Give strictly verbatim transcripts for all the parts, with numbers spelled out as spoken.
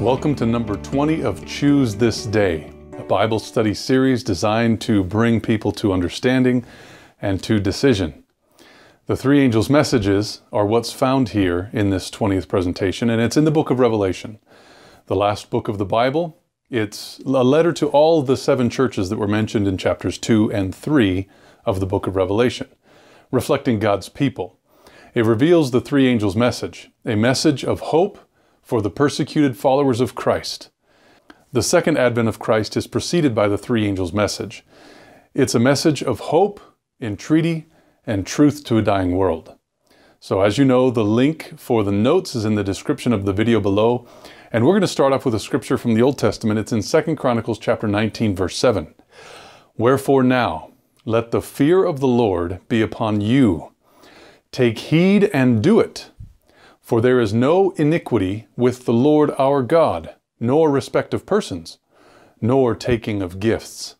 Welcome to number twenty of Choose This Day, a Bible study series designed to bring people to understanding and to decision. The three angels' messages are what's found here in this twentieth presentation, and it's in the book of Revelation, the last book of the Bible. It's a letter to all the seven churches that were mentioned in chapters two and three of the book of Revelation, reflecting God's people. It reveals the three angels' message, a message of hope for the persecuted followers of Christ. The second advent of Christ is preceded by the three angels' message. It's a message of hope, entreaty, and truth to a dying world. So as you know, the link for the notes is in the description of the video below. And we're going to start off with a scripture from the Old Testament. It's in Second Chronicles chapter nineteen, verse seven. Wherefore now, let the fear of the Lord be upon you. Take heed and do it. For there is no iniquity with the Lord our God, nor respect of persons, nor taking of gifts.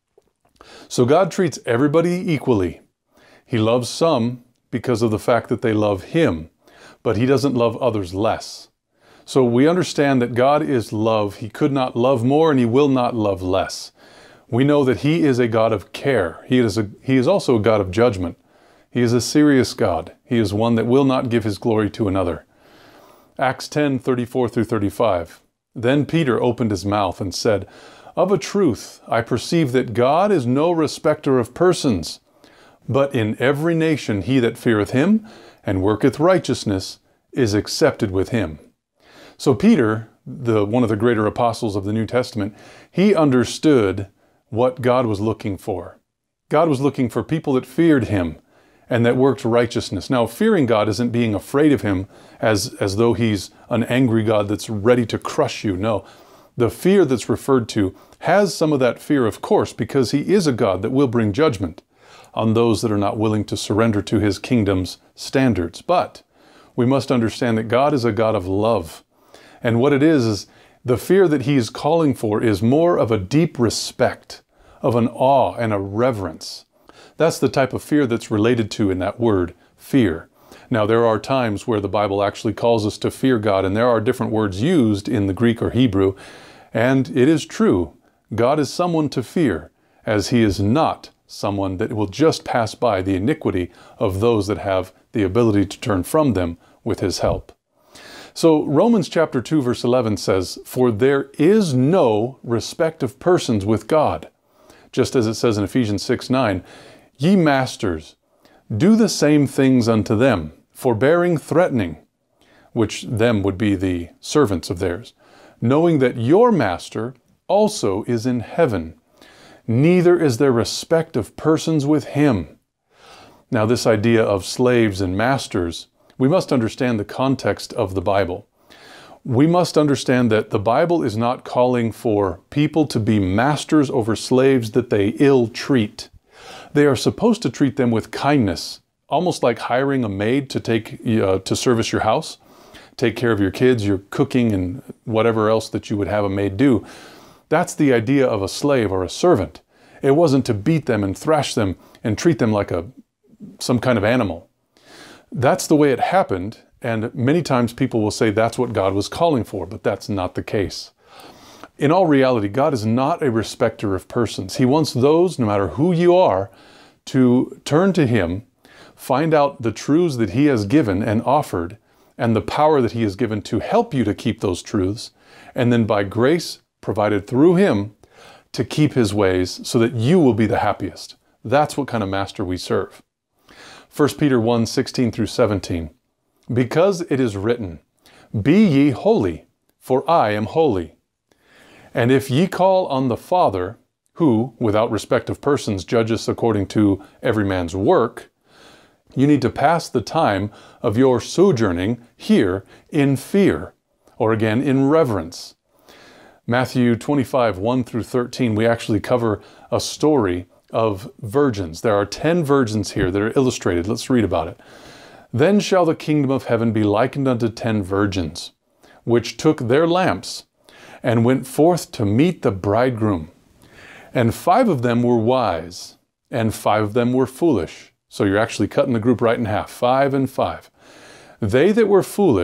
So God treats everybody equally. He loves some because of the fact that they love Him, but He doesn't love others less. So we understand that God is love. He could not love more, and He will not love less. We know that He is a God of care. He is, a, he is also a God of judgment. He is a serious God. He is one that will not give His glory to another. Acts ten, thirty-four through thirty-five. Then Peter opened his mouth and said, Of a truth, I perceive that God is no respecter of persons, but in every nation he that feareth Him and worketh righteousness is accepted with Him. So Peter, the, one of the greater apostles of the New Testament, he understood what God was looking for. God was looking for people that feared Him and that worked righteousness. Now, fearing God isn't being afraid of Him as, as though He's an angry God that's ready to crush you. No, the fear that's referred to has some of that fear, of course, because He is a God that will bring judgment on those that are not willing to surrender to His kingdom's standards. But we must understand that God is a God of love. And what it is, is the fear that He is calling for is more of a deep respect, of an awe and a reverence. That's the type of fear that's related to in that word, fear. Now, there are times where the Bible actually calls us to fear God, and there are different words used in the Greek or Hebrew. And it is true, God is someone to fear, as He is not someone that will just pass by the iniquity of those that have the ability to turn from them with His help. So Romans chapter two verse eleven says, For there is no respect of persons with God. Just as it says in Ephesians six nine, Ye masters, do the same things unto them, forbearing threatening, which them would be the servants of theirs, knowing that your master also is in heaven. Neither is there respect of persons with Him. Now, this idea of slaves and masters, we must understand the context of the Bible. We must understand that the Bible is not calling for people to be masters over slaves that they ill-treat. They are supposed to treat them with kindness, almost like hiring a maid to take uh, to service your house, take care of your kids, your cooking, and whatever else that you would have a maid do. That's the idea of a slave or a servant. It wasn't to beat them and thrash them and treat them like a some kind of animal. That's the way it happened, and many times people will say that's what God was calling for, but that's not the case. In all reality, God is not a respecter of persons. He wants those, no matter who you are, to turn to Him, find out the truths that He has given and offered, and the power that He has given to help you to keep those truths, and then by grace provided through Him to keep His ways so that you will be the happiest. That's what kind of master we serve. First Peter one, sixteen through seventeen. Because it is written, Be ye holy, for I am holy. And if ye call on the Father, who, without respect of persons, judgeth according to every man's work, you need to pass the time of your sojourning here in fear, or again, in reverence. Matthew twenty-five, one through thirteen, we actually cover a story of virgins. There are ten virgins here that are illustrated. Let's read about it. Then shall the kingdom of heaven be likened unto ten virgins, which took their lamps, and went forth to meet the bridegroom. And five of them were wise, and five of them were foolish. So you're actually cutting the group right in half, five and five. They that were foolish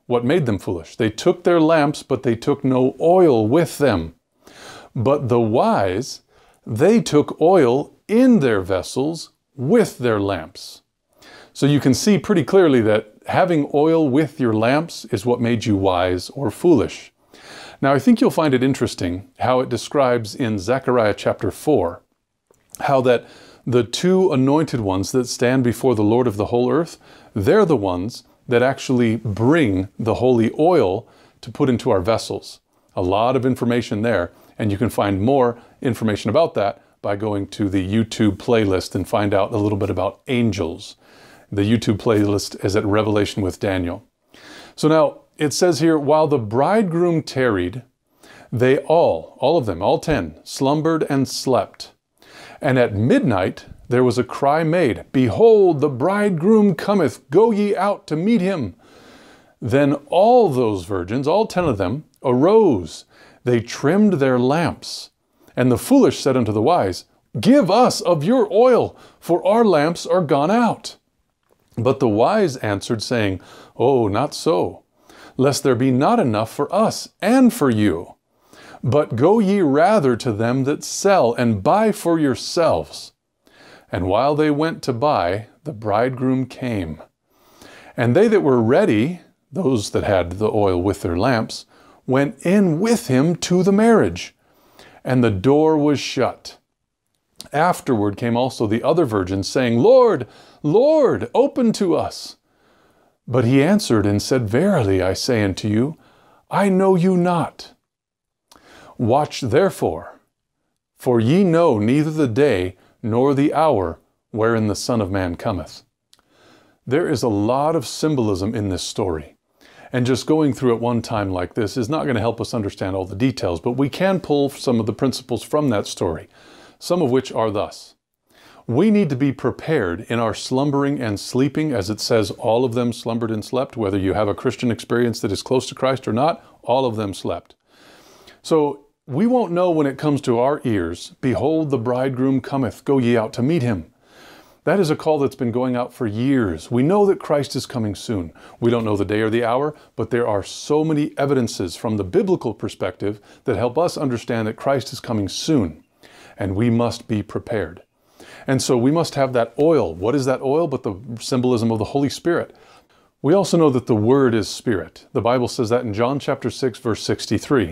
What made them foolish? They took their lamps, but they took no oil with them. But the wise, they took oil in their vessels with their lamps. So you can see pretty clearly that having oil with your lamps is what made you wise or foolish. Now, I think you'll find it interesting how it describes in Zechariah chapter four, how that the two anointed ones that stand before the Lord of the whole earth, they're the ones that actually bring the holy oil to put into our vessels. A lot of information there, and you can find more information about that by going to the YouTube playlist and find out a little bit about angels. The YouTube playlist is at Revelation with Daniel. So now, it says here, while the bridegroom tarried, they all, all of them, all ten, slumbered and slept. And at midnight there was a cry made, Behold, the bridegroom cometh, go ye out to meet him. Then all those virgins, all ten of them, arose. They trimmed their lamps. And the foolish said unto the wise, Give us of your oil, for our lamps are gone out. But the wise answered, saying, Oh, not so, lest there be not enough for us and for you. But go ye rather to them that sell, and buy for yourselves. And while they went to buy, the bridegroom came. And they that were ready, those that had the oil with their lamps, went in with him to the marriage, and the door was shut. Afterward came also the other virgins, saying, Lord, Lord, open to us. But he answered and said, Verily I say unto you, I know you not. Watch therefore, for ye know neither the day nor the hour wherein the Son of Man cometh. There is a lot of symbolism in this story, and just going through it one time like this is not going to help us understand all the details, but we can pull some of the principles from that story, some of which are thus. We need to be prepared in our slumbering and sleeping, as it says, all of them slumbered and slept. Whether you have a Christian experience that is close to Christ or not, all of them slept. So we won't know when it comes to our ears, Behold, the bridegroom cometh, go ye out to meet him. That is a call that's been going out for years. We know that Christ is coming soon. We don't know the day or the hour, but there are so many evidences from the biblical perspective that help us understand that Christ is coming soon, and we must be prepared. And so we must have that oil. What is that oil but the symbolism of the Holy Spirit? We also know that the Word is Spirit. The Bible says that in John chapter six, verse sixty-three.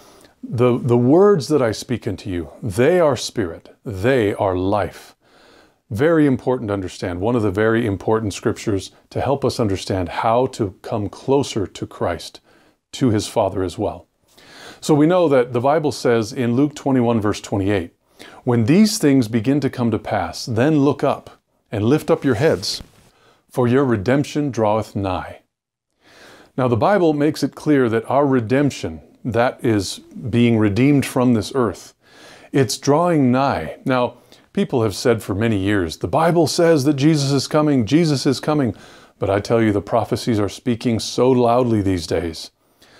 The, the words that I speak unto you, they are Spirit, they are life. Very important to understand. One of the very important scriptures to help us understand how to come closer to Christ, to his Father as well. So we know that the Bible says in Luke twenty-one, verse twenty-eight, When these things begin to come to pass, then look up and lift up your heads, for your redemption draweth nigh. Now the Bible makes it clear that our redemption, that is being redeemed from this earth, it's drawing nigh. Now, people have said for many years, the Bible says that Jesus is coming, Jesus is coming. But I tell you, the prophecies are speaking so loudly these days.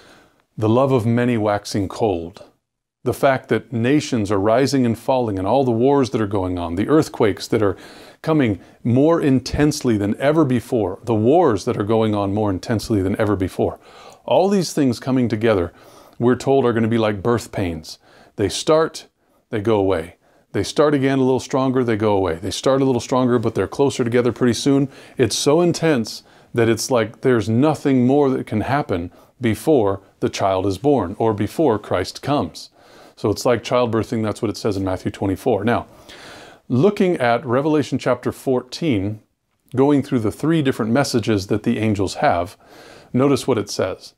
The love of many waxing cold. The fact that nations are rising and falling, and all the wars that are going on, the earthquakes that are coming more intensely than ever before, the wars that are going on more intensely than ever before. All these things coming together, we're told, are going to be like birth pains. They start, they go away. They start again a little stronger, they go away. They start a little stronger, but they're closer together pretty soon. It's so intense that it's like there's nothing more that can happen before the child is born or before Christ comes. So it's like childbirthing. That's what it says in Matthew twenty-four. Now, looking at Revelation chapter fourteen, going through the three different messages that the angels have, notice what it says.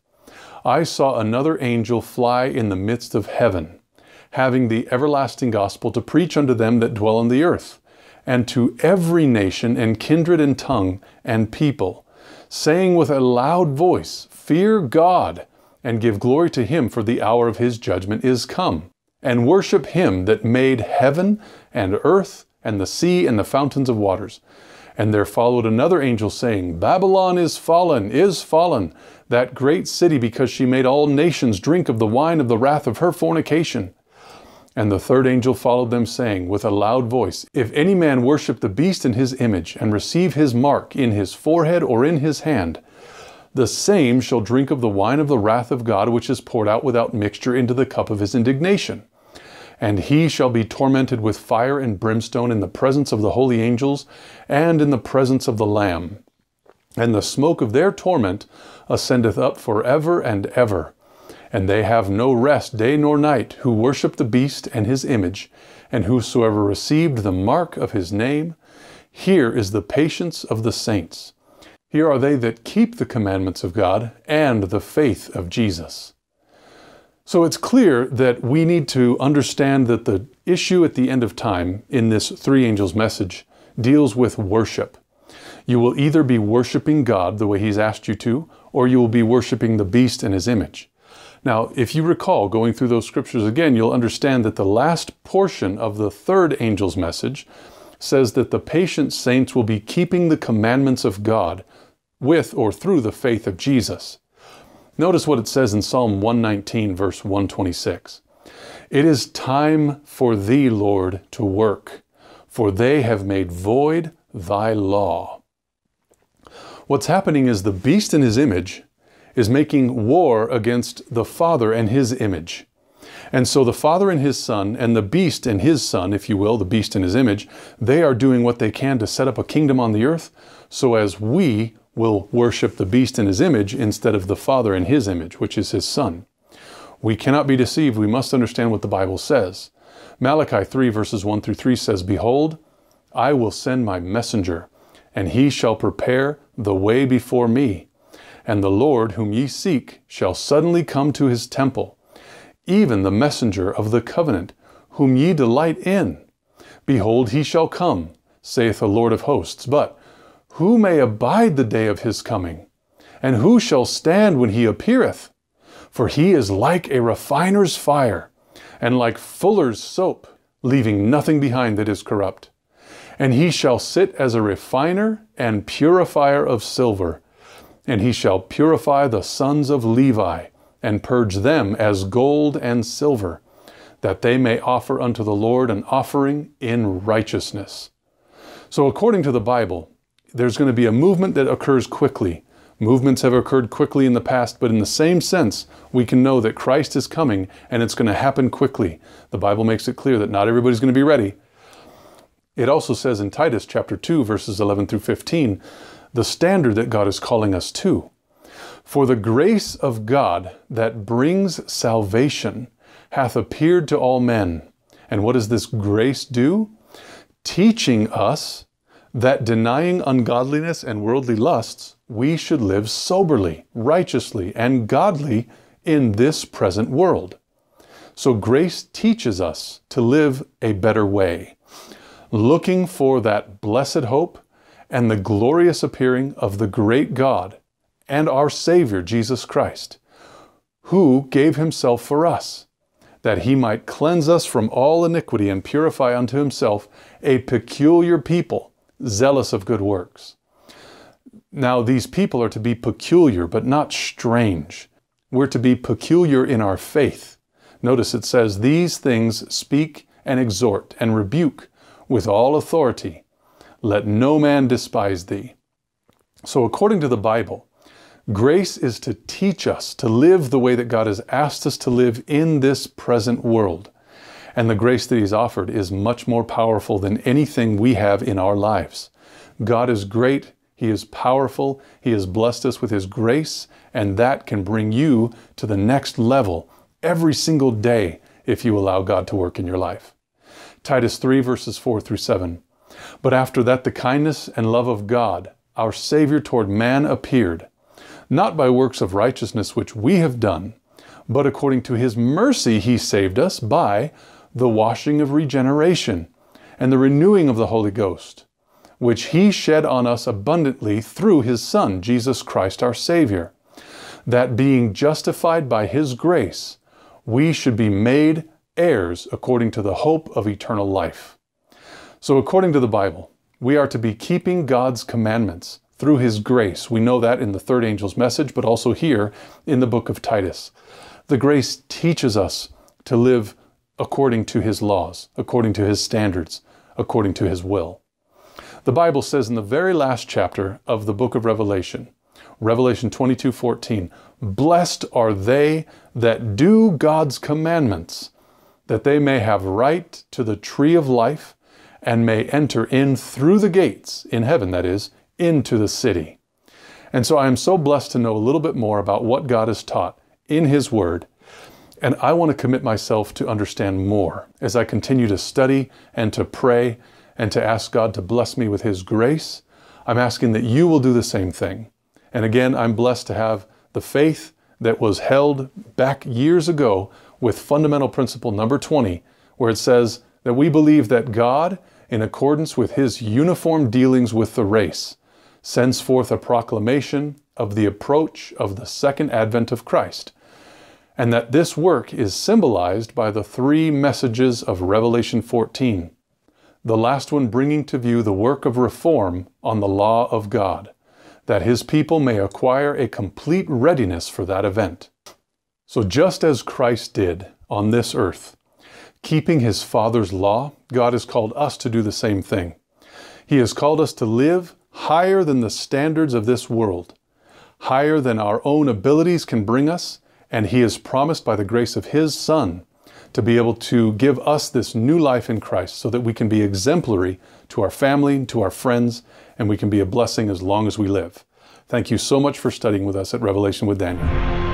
I saw another angel fly in the midst of heaven, having the everlasting gospel to preach unto them that dwell on the earth, and to every nation and kindred and tongue and people, saying with a loud voice, Fear God, and give glory to him, for the hour of his judgment is come. And worship him that made heaven and earth and the sea and the fountains of waters. And there followed another angel saying, Babylon is fallen, is fallen, that great city, because she made all nations drink of the wine of the wrath of her fornication. And the third angel followed them, saying with a loud voice, If any man worship the beast in his image, and receive his mark in his forehead or in his hand, the same shall drink of the wine of the wrath of God, which is poured out without mixture into the cup of his indignation. And he shall be tormented with fire and brimstone in the presence of the holy angels and in the presence of the Lamb. And the smoke of their torment ascendeth up forever and ever. And they have no rest day nor night, who worship the beast and his image, and whosoever received the mark of his name. Here is the patience of the saints. Here are they that keep the commandments of God and the faith of Jesus. So it's clear that we need to understand that the issue at the end of time in this three angels message deals with worship. You will either be worshiping God the way he's asked you to, or you will be worshiping the beast and his image. Now, if you recall going through those scriptures again, you'll understand that the last portion of the third angel's message says that the patient saints will be keeping the commandments of God with or through the faith of Jesus. Notice what it says in Psalm one nineteen, verse one twenty-six. It is time for thee, Lord, to work, for they have made void thy law. What's happening is the beast in his image is making war against the Father and his image. And so the Father and his Son, and the beast and his son, if you will, the beast in his image, they are doing what they can to set up a kingdom on the earth, so as we will worship the beast in his image instead of the Father in his image, which is his Son. We cannot be deceived. We must understand what the Bible says. Malachi three, verses one through three says, Behold, I will send my messenger, and he shall prepare the way before me. And the Lord whom ye seek shall suddenly come to his temple, even the messenger of the covenant, whom ye delight in. Behold, he shall come, saith the Lord of hosts. But who may abide the day of his coming? And who shall stand when he appeareth? For he is like a refiner's fire, and like fuller's soap, leaving nothing behind that is corrupt. And he shall sit as a refiner and purifier of silver, and he shall purify the sons of Levi, and purge them as gold and silver, that they may offer unto the Lord an offering in righteousness. So according to the Bible, there's going to be a movement that occurs quickly. Movements have occurred quickly in the past, but in the same sense, we can know that Christ is coming and it's going to happen quickly. The Bible makes it clear that not everybody's going to be ready. It also says in Titus chapter two, verses eleven through fifteen, the standard that God is calling us to. For the grace of God that brings salvation hath appeared to all men. And what does this grace do? Teaching us that denying ungodliness and worldly lusts, we should live soberly, righteously, and godly in this present world. So grace teaches us to live a better way, looking for that blessed hope and the glorious appearing of the great God and our Savior, Jesus Christ, who gave himself for us, that he might cleanse us from all iniquity and purify unto himself a peculiar people, zealous of good works. Now, these people are to be peculiar, but not strange. We're to be peculiar in our faith. Notice it says, these things speak and exhort and rebuke with all authority. Let no man despise thee. So according to the Bible, grace is to teach us to live the way that God has asked us to live in this present world. And the grace that he's offered is much more powerful than anything we have in our lives. God is great. He is powerful. He has blessed us with his grace, and that can bring you to the next level every single day if you allow God to work in your life. Titus three, verses four through seven. But after that the kindness and love of God, our Savior toward man appeared, not by works of righteousness which we have done, but according to his mercy he saved us by the washing of regeneration and the renewing of the Holy Ghost, which he shed on us abundantly through his Son, Jesus Christ our Savior, that being justified by his grace, we should be made heirs according to the hope of eternal life. So according to the Bible, we are to be keeping God's commandments through his grace. We know that in the third angel's message, but also here in the book of Titus. The grace teaches us to live according to his laws, according to his standards, according to his will. The Bible says in the very last chapter of the book of Revelation Revelation twenty-two fourteen. Blessed are they that do God's commandments, that they may have right to the tree of life and may enter in through the gates, in heaven that is, into the city. And so I am so blessed to know a little bit more about what God has taught in His Word, and I want to commit myself to understand more as I continue to study and to pray and to ask God to bless me with His grace. I'm asking that you will do the same thing. And again, I'm blessed to have the faith that was held back years ago with fundamental principle number twenty, where it says that we believe that God, in accordance with His uniform dealings with the race, sends forth a proclamation of the approach of the second advent of Christ, and that this work is symbolized by the three messages of Revelation fourteen, the last one bringing to view the work of reform on the law of God, that His people may acquire a complete readiness for that event. So just as Christ did on this earth, keeping His Father's law, God has called us to do the same thing. He has called us to live higher than the standards of this world, higher than our own abilities can bring us, and He has promised by the grace of His Son to be able to give us this new life in Christ so that we can be exemplary to our family, to our friends, and we can be a blessing as long as we live. Thank you so much for studying with us at Revelation with Daniel.